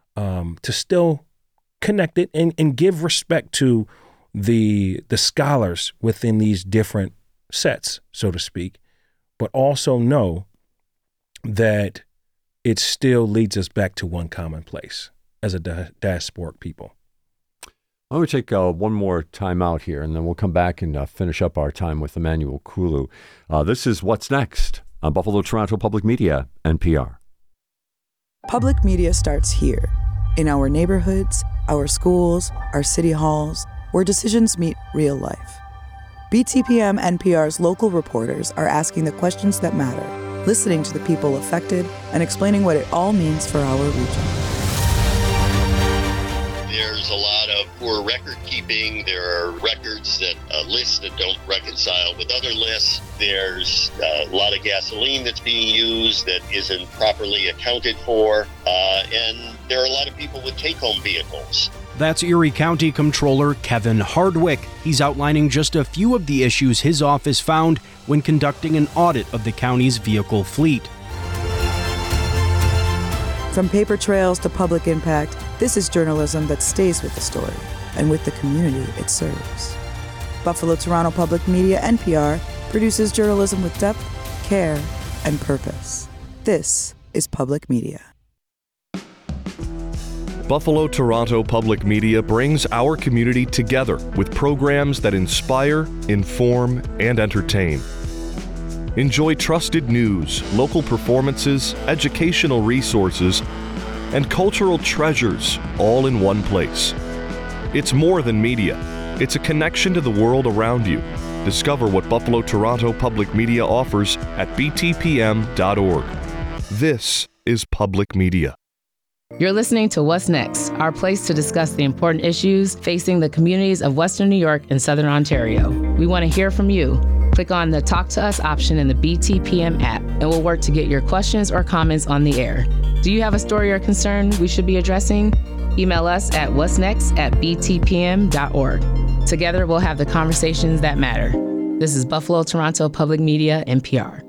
S4: still connect it and give respect to the scholars within these different sets, so to speak, but also know that it still leads us back to one common place as a diasporic people.
S7: Why don't we take one more time out here, and then we'll come back and finish up our time with Emmanuel Kulu. This is What's Next on Buffalo Toronto Public Media, NPR.
S2: Public media starts here, in our neighborhoods, our schools, our city halls, where decisions meet real life. BTPM NPR's local reporters are asking the questions that matter, listening to the people affected, and explaining what it all means for our region.
S15: There's a lot of poor record keeping. There are records that lists that don't reconcile with other lists. There's a lot of gasoline that's being used that isn't properly accounted for. And there are a lot of people with take-home vehicles.
S16: That's Erie County Comptroller Kevin Hardwick. He's outlining just a few of the issues his office found when conducting an audit of the county's vehicle fleet.
S2: From paper trails to public impact, this is journalism that stays with the story and with the community it serves. Buffalo Toronto Public Media, NPR, produces journalism with depth, care, and purpose. This is public media.
S17: Buffalo Toronto Public Media brings our community together with programs that inspire, inform, and entertain. Enjoy trusted news, local performances, educational resources, and cultural treasures all in one place. It's more than media. It's a connection to the world around you. Discover what Buffalo Toronto Public Media offers at btpm.org. This is public media.
S14: You're listening to What's Next, our place to discuss the important issues facing the communities of Western New York and Southern Ontario. We want to hear from you. Click on the Talk to Us option in the BTPM app, and we'll work to get your questions or comments on the air. Do you have a story or concern we should be addressing? Email us at what'snext@btpm.org. Together, we'll have the conversations that matter. This is Buffalo Toronto Public Media, NPR.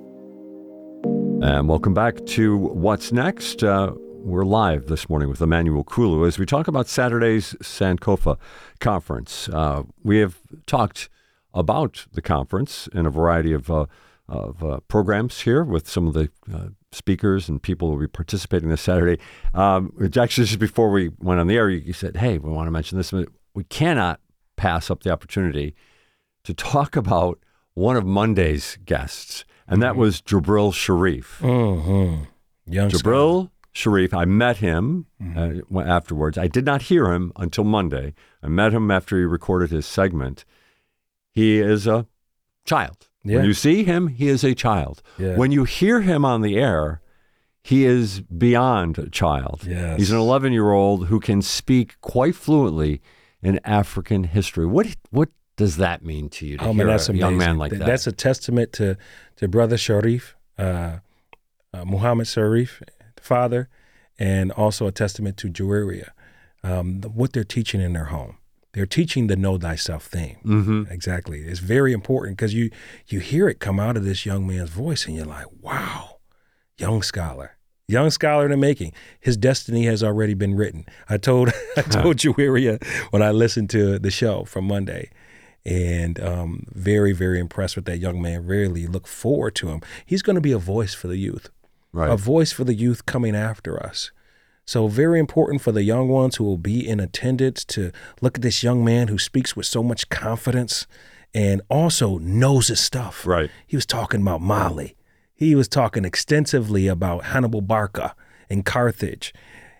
S7: And welcome back to What's Next. We're live this morning with Emmanuel Kulu as we talk about Saturday's Sankofa Conference. We have talked about the conference in a variety of programs here with some of the speakers and people who will be participating this Saturday. Actually, just before we went on the air, you said, hey, we want to mention this. We cannot pass up the opportunity to talk about one of Monday's guests, and that was Jabril Sharif.
S4: Mm-hmm.
S7: Jabril Sharif, I met him afterwards. I did not hear him until Monday. I met him after he recorded his segment. He is a child. Yeah. When you see him, he is a child. Yeah. When you hear him on the air, he is beyond a child.
S4: Yes.
S7: He's an 11-year-old who can speak quite fluently in African history. What does that mean to you to hear
S4: that's
S7: a young man like that?
S4: That's a testament to Brother Sharif, Muhammad Sharif, father, and also a testament to Juwaria, what they're teaching in their home. They're teaching the know thyself theme.
S7: Mm-hmm.
S4: Exactly. It's very important because you hear it come out of this young man's voice and you're like, wow, young scholar in the making. His destiny has already been written. I told Juwaria when I listened to the show from Monday, and very, very impressed with that young man. Really look forward to him. He's going to be a voice for the youth.
S7: Right.
S4: A voice for the youth coming after us. So very important for the young ones who will be in attendance to look at this young man who speaks with so much confidence and also knows his stuff.
S7: Right.
S4: He was talking about Mali. He was talking extensively about Hannibal Barca and Carthage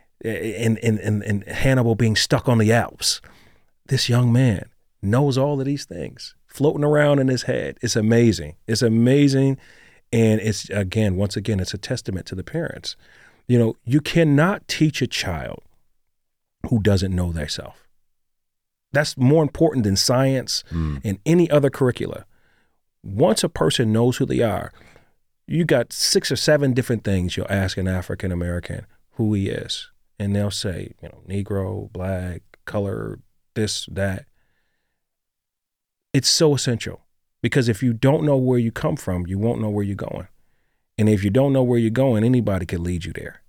S4: and Hannibal being stuck on the Alps. This young man knows all of these things floating around in his head. It's amazing. It's amazing. And it's, once again, it's a testament to the parents. You know, you cannot teach a child who doesn't know thyself. That's more important than science and any other curricula. Once a person knows who they are, you got 6 or 7 different things you'll ask an African American who he is. And they'll say, Negro, black, color, this, that. It's so essential. Because if you don't know where you come from, you won't know where you're going. And if you don't know where you're going, anybody can lead you there.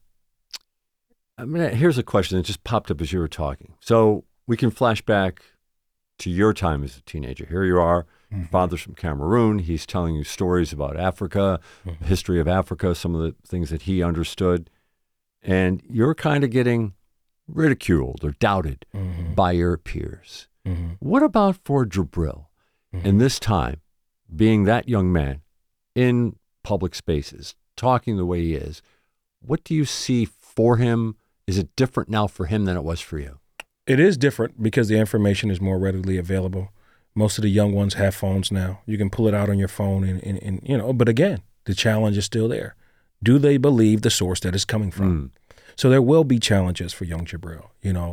S7: I mean, here's a question that just popped up as you were talking. So we can flash back to your time as a teenager. Here you are, your father's from Cameroon. He's telling you stories about Africa, the history of Africa, some of the things that he understood. And you're kind of getting ridiculed or doubted by your peers. What about for Jabril in this time, being that young man in public spaces, talking the way he is? What do you see for him? Is it different now for him than it was for you?
S4: It is different because the information is more readily available. Most of the young ones have phones now. You can pull it out on your phone and but again, the challenge is still there. Do they believe the source that it's coming from? So there will be challenges for young Jabril.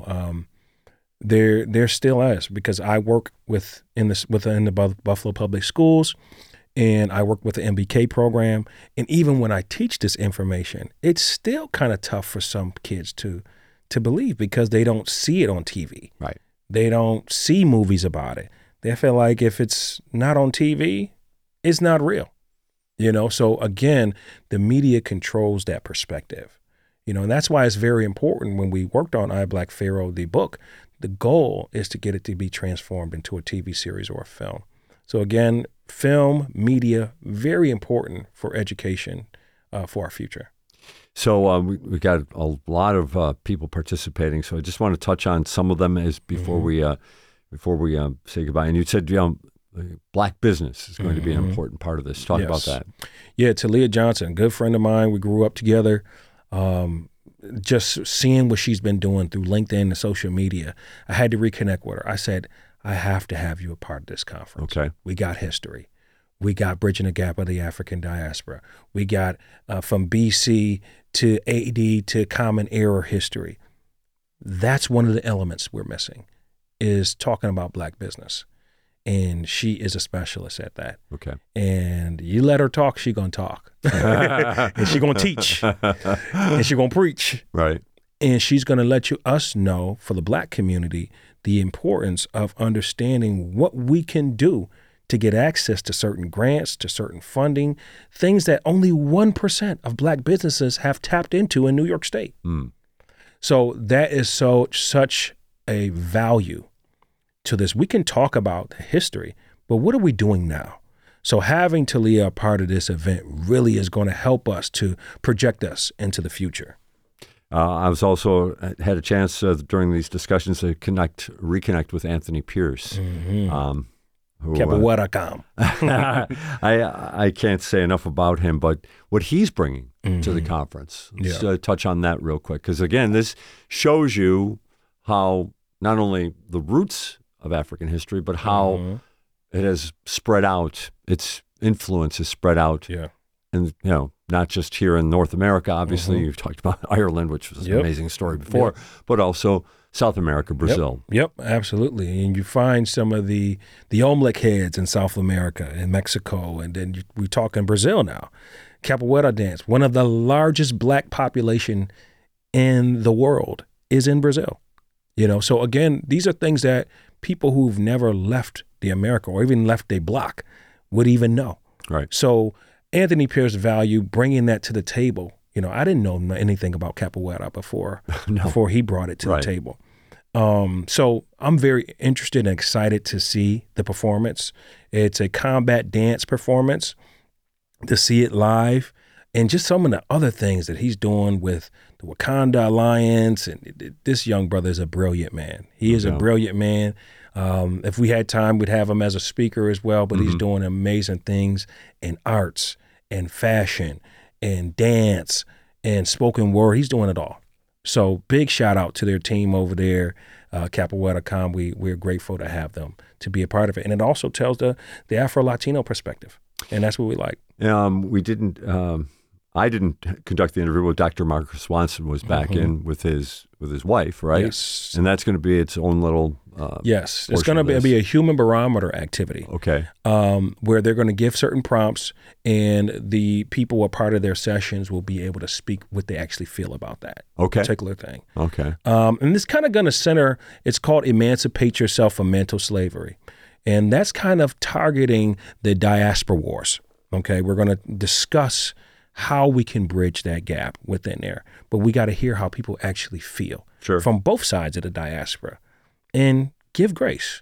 S4: There still is, because I work within the Buffalo Public Schools, and I work with the MBK program. And even when I teach this information, it's still kind of tough for some kids to believe because they don't see it on TV.
S7: Right.
S4: They don't see movies about it. They feel like if it's not on TV, it's not real. So again, the media controls that perspective. And that's why it's very important when we worked on I, Black Pharaoh, the book, the goal is to get it to be transformed into a TV series or a film. So again, film, media, very important for education for our future.
S7: So we got a lot of people participating. So I just want to touch on some of them before we say goodbye. And you said Black business is going to be an important part of this. Talk about that.
S4: Yeah, Talia Johnson, good friend of mine. We grew up together. Just seeing what she's been doing through LinkedIn and social media, I had to reconnect with her. I said, I have to have you a part of this conference.
S7: Okay.
S4: We got history. We got Bridging the Gap of the African Diaspora. We got from BC to AD to Common Era history. That's one of the elements we're missing, is talking about Black business. And she is a specialist at that.
S7: Okay.
S4: And you let her talk, she gonna talk. And she gonna teach. And she gonna preach.
S7: Right.
S4: And she's gonna let us know, for the Black community, the importance of understanding what we can do to get access to certain grants, to certain funding, things that only 1% of Black businesses have tapped into in New York State. So that is such a value to this. We can talk about history, but what are we doing now? So having Talia a part of this event really is going to help us to project us into the future.
S7: I was also had a chance during these discussions to reconnect with Anthony Pierce.
S4: Capoeira-Kam.
S7: I can't say enough about him, but what he's bringing to the conference. Let's touch on that real quick, because again, this shows you how not only the roots of African history, but how it has spread out. Its influence has spread out.
S4: Yeah.
S7: And, not just here in North America, obviously. You've talked about Ireland, which was an amazing story before, but also South America, Brazil.
S4: Yep, absolutely. And you find some of the Olmec heads in South America and Mexico, and then we talk in Brazil now. Capoeira dance, one of the largest Black population in the world, is in Brazil. So again, these are things that people who've never left the America or even left a block would even know.
S7: Right. So
S4: Anthony Pierce value bringing that to the table. I didn't know anything about capoeira before he brought it to the table. So I'm very interested and excited to see the performance. It's a combat dance performance, to see it live, and just some of the other things that he's doing with the Wakanda Alliance. And this young brother is a brilliant man. He is a brilliant man. If we had time, we'd have him as a speaker as well, but he's doing amazing things in arts and fashion and dance and spoken word. He's doing it all. So big shout out to their team over there, Capoeira-Kam. We're grateful to have them to be a part of it. And it also tells the Afro-Latino perspective. And that's what we like.
S7: I didn't conduct the interview with Dr. Marcus Swanson was back in with his wife, right?
S4: Yes.
S7: And that's going to be its own little
S4: yes, it's going to be a human barometer activity.
S7: Okay.
S4: Where they're going to give certain prompts, and the people who are part of their sessions will be able to speak what they actually feel about that particular thing.
S7: Okay.
S4: And it's kind of going to center, it's called Emancipate Yourself from Mental Slavery. And that's kind of targeting the diaspora wars. Okay. We're going to discuss how we can bridge that gap within there. But we got to hear how people actually feel from both sides of the diaspora. And give grace,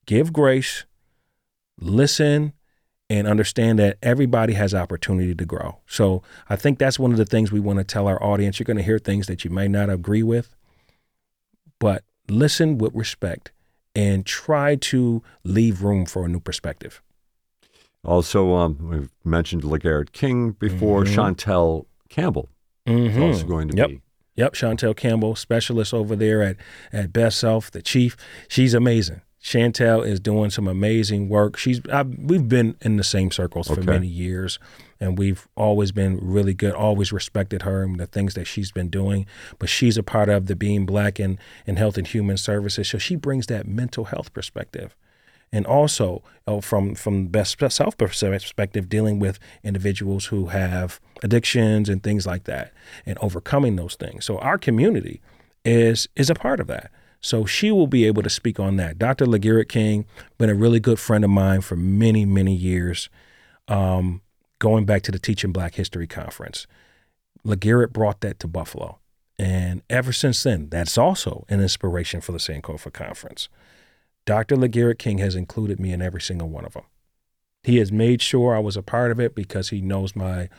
S4: listen, and understand that everybody has opportunity to grow. So I think that's one of the things we want to tell our audience. You're going to hear things that you may not agree with, but listen with respect and try to leave room for a new perspective.
S7: Also, we've mentioned LeGarrette King before. Chantel Campbell is also going to be.
S4: Yep, Chantel Campbell, specialist over there at Best Self, the chief. She's amazing. Chantel is doing some amazing work. We've been in the same circles for many years, and we've always been really good, always respected her and the things that she's been doing. But she's a part of the Being Black in Health and Human Services, so she brings that mental health perspective. And also from Best Self perspective, dealing with individuals who have addictions and things like that and overcoming those things. So our community is a part of that. So she will be able to speak on that. Dr. LeGarrette King, been a really good friend of mine for many, many years, going back to the Teaching Black History Conference. LeGarrette brought that to Buffalo. And ever since then, that's also an inspiration for the Sankofa Conference. Dr. LeGarrette King has included me in every single one of them. He has made sure I was a part of it because he knows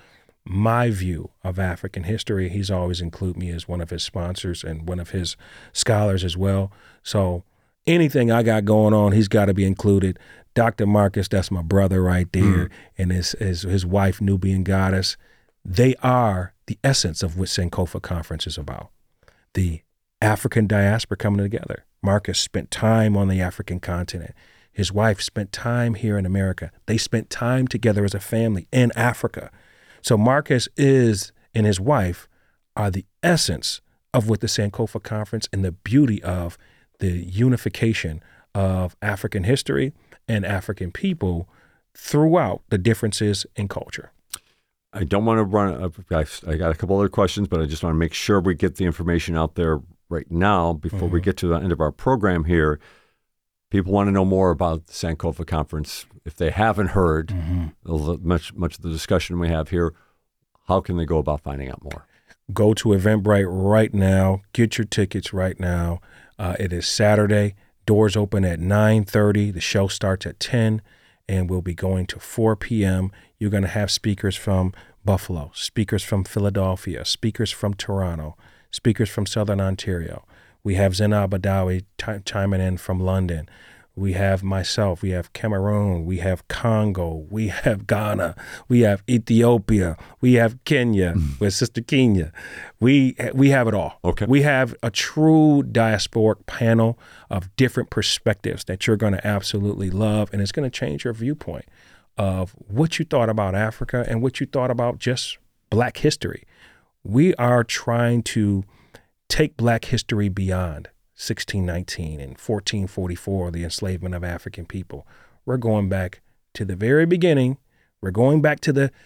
S4: my view of African history. He's always included me as one of his sponsors and one of his scholars as well. So anything I got going on, he's got to be included. Dr. Marcus, that's my brother right there, and his wife, Nubian Goddess. They are the essence of what Sankofa Conference is about. The African diaspora coming together. Marcus spent time on the African continent. His wife spent time here in America. They spent time together as a family in Africa. So Marcus and his wife are the essence of what the Sankofa Conference and the beauty of the unification of African history and African people throughout the differences in culture.
S7: I don't want to run up. I got a couple other questions, but I just want to make sure we get the information out there right now before we get to the end of our program here. People want to know more about the Sankofa Conference. If they haven't heard much of the discussion we have here, how can they go about finding out more?
S4: Go to Eventbrite right now. Get your tickets right now. It is Saturday. Doors open at 9:30. The show starts at 10, and we'll be going to 4 p.m. You're going to have speakers from Buffalo, speakers from Philadelphia, speakers from Toronto, speakers from Southern Ontario. We have Zena Badawi chiming in from London. We have myself. We have Cameroon. We have Congo. We have Ghana. We have Ethiopia. We have Kenya with Sister Kenya. We have it all.
S7: Okay.
S4: We have a true diasporic panel of different perspectives that you're going to absolutely love, and it's going to change your viewpoint of what you thought about Africa and what you thought about just Black history. We are trying to take Black history beyond 1619 and 1444, the enslavement of African people. We're going back to the very beginning. We're going back to the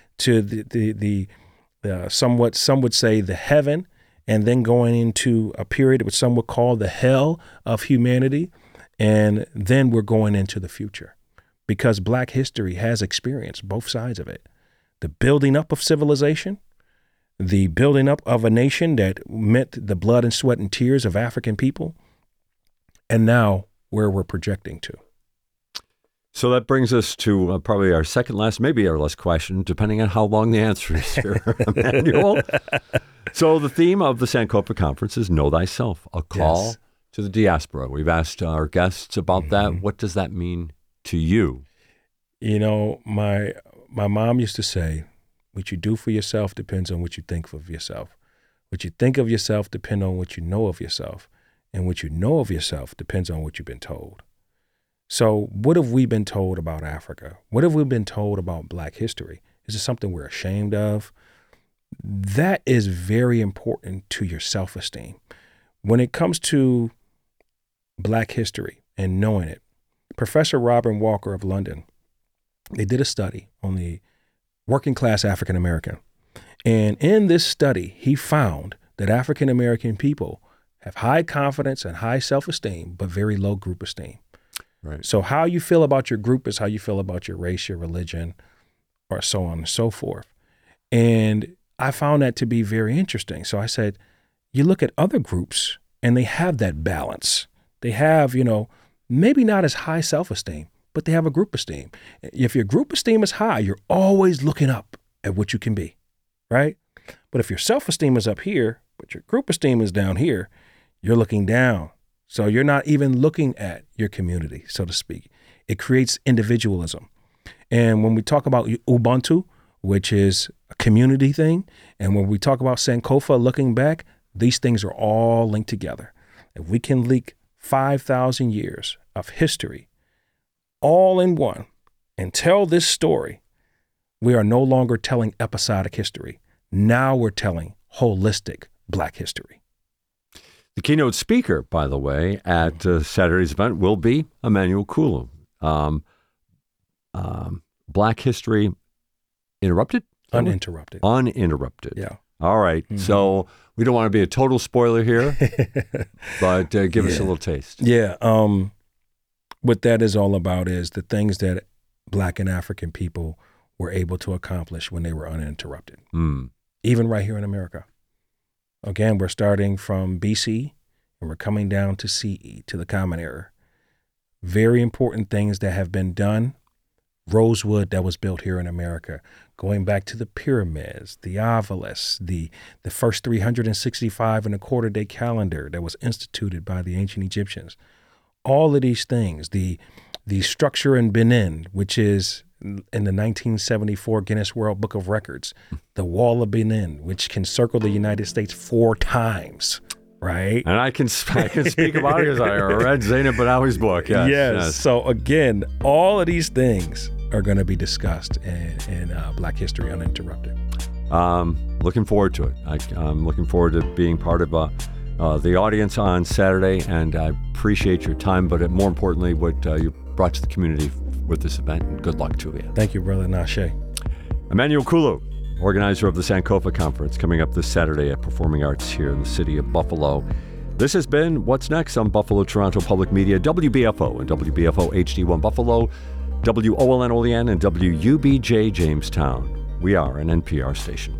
S4: somewhat, some would say, the heaven, and then going into a period which some would call the hell of humanity, and then we're going into the future, because Black history has experienced both sides of it: the building up of civilization, the building up of a nation that meant the blood and sweat and tears of African people, and now where we're projecting to.
S7: So that brings us to probably our second last, maybe our last question, depending on how long the answer is here, Emmanuel. So the theme of the Sankofa Conference is Know Thyself, a call to the diaspora. We've asked our guests about that. What does that mean to you?
S4: You know, my mom used to say, what you do for yourself depends on what you think of yourself. What you think of yourself depends on what you know of yourself. And what you know of yourself depends on what you've been told. So what have we been told about Africa? What have we been told about Black history? Is it something we're ashamed of? That is very important to your self-esteem. When it comes to Black history and knowing it, Professor Robin Walker of London, they did a study on the working class African American. And in this study, he found that African American people have high confidence and high self-esteem, but very low group esteem.
S7: Right.
S4: So how you feel about your group is how you feel about your race, your religion, or so on and so forth. And I found that to be very interesting. So I said, you look at other groups and they have that balance. They have, maybe not as high self-esteem, but they have a group esteem. If your group esteem is high, you're always looking up at what you can be, right? But if your self-esteem is up here, but your group esteem is down here, you're looking down. So you're not even looking at your community, so to speak. It creates individualism. And when we talk about Ubuntu, which is a community thing, and when we talk about Sankofa looking back, these things are all linked together. If we can link 5,000 years of history all in one and tell this story, we are no longer telling episodic history. Now we're telling holistic Black history.
S7: The keynote speaker, by the way, at Saturday's event will be Emmanuel Kulu. Black history interrupted?
S4: Uninterrupted.
S7: Uninterrupted.
S4: Yeah.
S7: All right. Mm-hmm. So we don't want to be a total spoiler here, but give us a little taste.
S4: Yeah. What that is all about is the things that Black and African people were able to accomplish when they were uninterrupted. Even right here in America. Again, we're starting from BC and we're coming down to CE, to the Common Era. Very important things that have been done. Rosewood that was built here in America, going back to the pyramids, the obelisks, the first 365 and a quarter day calendar that was instituted by the ancient Egyptians. All of these things, the structure in Benin, which is in the 1974 Guinness World Book of Records, the Wall of Benin, which can circle the United States 4 times. Right.
S7: And I can speak about it because I read Zainab Badawi's book. Yes.
S4: So again, all of these things are going to be discussed in Black History Uninterrupted.
S7: Looking forward to it. I'm looking forward to being part of the audience on Saturday, and I appreciate your time, but more importantly, what you brought to the community with this event, and good luck to you.
S4: Thank you, Brother Nashe.
S7: Emmanuel Kulu, organizer of the Sankofa Conference, coming up this Saturday at Performing Arts here in the city of Buffalo. This has been What's Next on Buffalo Toronto Public Media, WBFO and WBFO HD1 Buffalo, WOLN Olean and WUBJ Jamestown. We are an NPR station.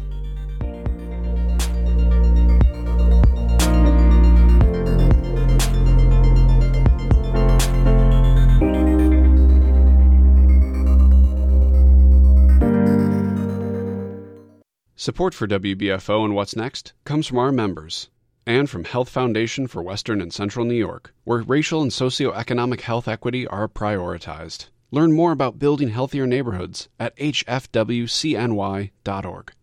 S1: Support for WBFO and What's Next comes from our members and from Health Foundation for Western and Central New York, where racial and socioeconomic health equity are prioritized. Learn more about building healthier neighborhoods at hfwcny.org.